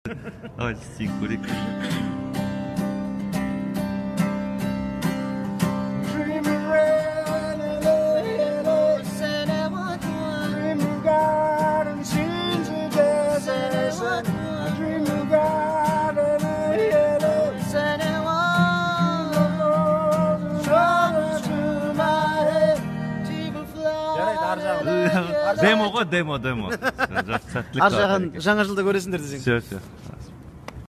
Давайте сикурик. Demo го, demo. Сәттілік. Ар жағын жаңа жылда көресіңдер десең. Все.